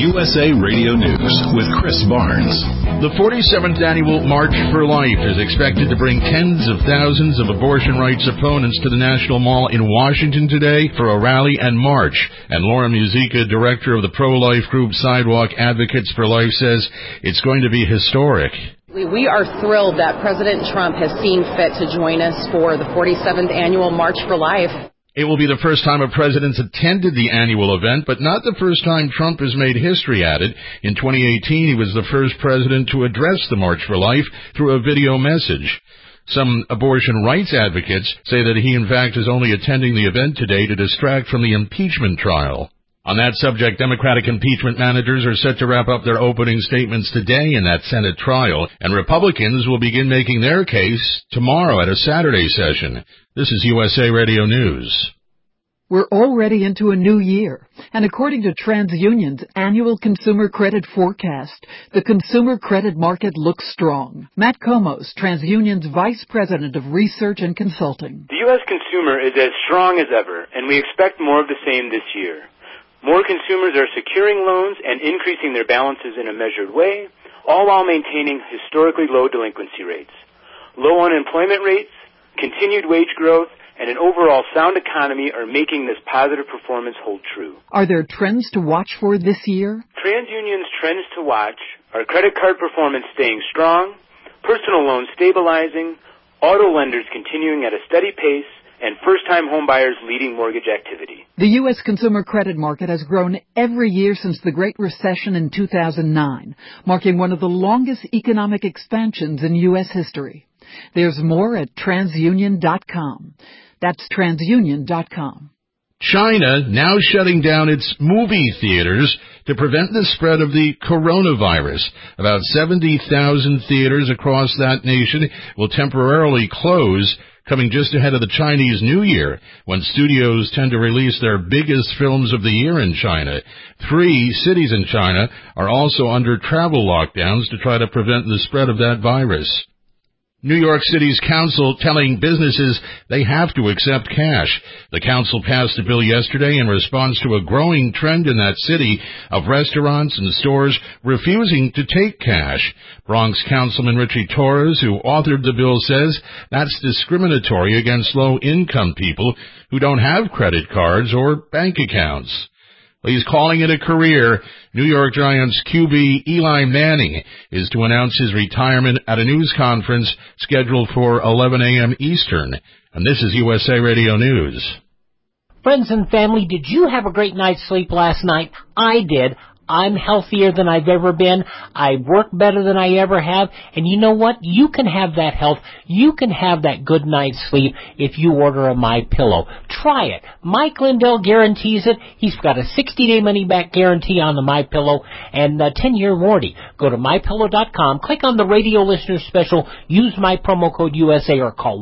USA Radio News with Chris Barnes. The 47th annual March for Life is expected to bring tens of thousands of abortion rights opponents to the National Mall in Washington today for a rally and march. And Laura Musica, director of the pro-life group Sidewalk Advocates for Life, says it's going to be historic. We are thrilled that President Trump has seen fit to join us for the 47th annual March for Life. It will be the first time a president's attended the annual event, but not the first time Trump has made history at it. In 2018, he was the first president to address the March for Life through a video message. Some abortion rights advocates say that he, in fact, is only attending the event today to distract from the impeachment trial. On that subject, Democratic impeachment managers are set to wrap up their opening statements today in that Senate trial, and Republicans will begin making their case tomorrow at a Saturday session. This is USA Radio News. We're already into a new year, and according to TransUnion's annual consumer credit forecast, the consumer credit market looks strong. Matt Komos, TransUnion's Vice President of Research and Consulting. The U.S. consumer is as strong as ever, and we expect more of the same this year. More consumers are securing loans and increasing their balances in a measured way, all while maintaining historically low delinquency rates. Low unemployment rates, continued wage growth, and an overall sound economy are making this positive performance hold true. Are there trends to watch for this year? TransUnion's trends to watch are credit card performance staying strong, personal loans stabilizing, auto lenders continuing at a steady pace, and first-time homebuyers leading mortgage activity. The U.S. consumer credit market has grown every year since the Great Recession in 2009, marking one of the longest economic expansions in U.S. history. There's more at TransUnion.com. That's TransUnion.com. China now shutting down its movie theaters to prevent the spread of the coronavirus. About 70,000 theaters across that nation will temporarily close, coming just ahead of the Chinese New Year, when studios tend to release their biggest films of the year in China. 3 cities in China are also under travel lockdowns to try to prevent the spread of that virus. New York City's council telling businesses they have to accept cash. The council passed a bill yesterday in response to a growing trend in that city of restaurants and stores refusing to take cash. Bronx Councilman Richie Torres, who authored the bill, says that's discriminatory against low-income people who don't have credit cards or bank accounts. He's calling it a career. New York Giants QB Eli Manning is to announce his retirement at a news conference scheduled for 11 a.m. Eastern. And this is USA Radio News. Friends and family, did you have a great night's sleep last night? I did. I'm healthier than I've ever been. I work better than I ever have. And you know what? You can have that health. You can have that good night's sleep if you order a MyPillow. Try it. Mike Lindell guarantees it. He's got a 60-day money-back guarantee on the MyPillow and a 10-year warranty. Go to MyPillow.com, click on the radio listener special, use my promo code USA or call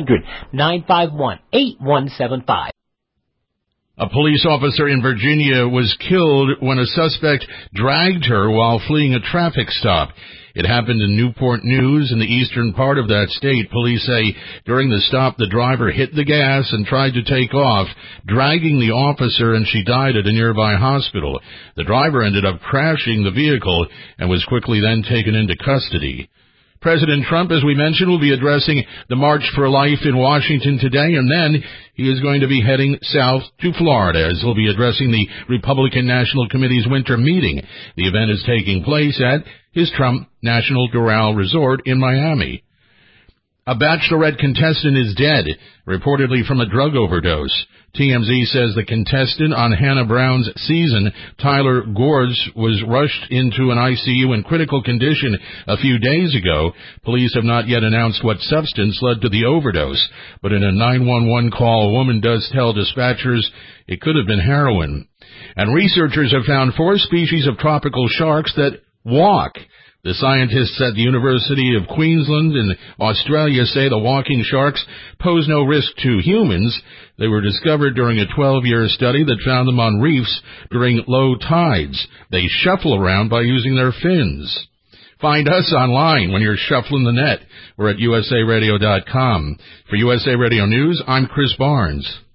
1-800-951-8175. A police officer in Virginia was killed when a suspect dragged her while fleeing a traffic stop. It happened in Newport News in the eastern part of that state. Police say during the stop, the driver hit the gas and tried to take off, dragging the officer, and she died at a nearby hospital. The driver ended up crashing the vehicle and was quickly then taken into custody. President Trump, as we mentioned, will be addressing the March for Life in Washington today, and then he is going to be heading south to Florida, as he'll be addressing the Republican National Committee's winter meeting. The event is taking place at his Trump National Doral Resort in Miami. A Bachelorette contestant is dead, reportedly from a drug overdose. TMZ says the contestant on Hannah Brown's season, Tyler Gorge, was rushed into an ICU in critical condition a few days ago. Police have not yet announced what substance led to the overdose, but in a 911 call, a woman does tell dispatchers it could have been heroin. And researchers have found 4 species of tropical sharks that walk. The scientists at the University of Queensland in Australia say the walking sharks pose no risk to humans. They were discovered during a 12-year study that found them on reefs during low tides. They shuffle around by using their fins. Find us online when you're shuffling the net. We're at usaradio.com. For USA Radio News, I'm Chris Barnes.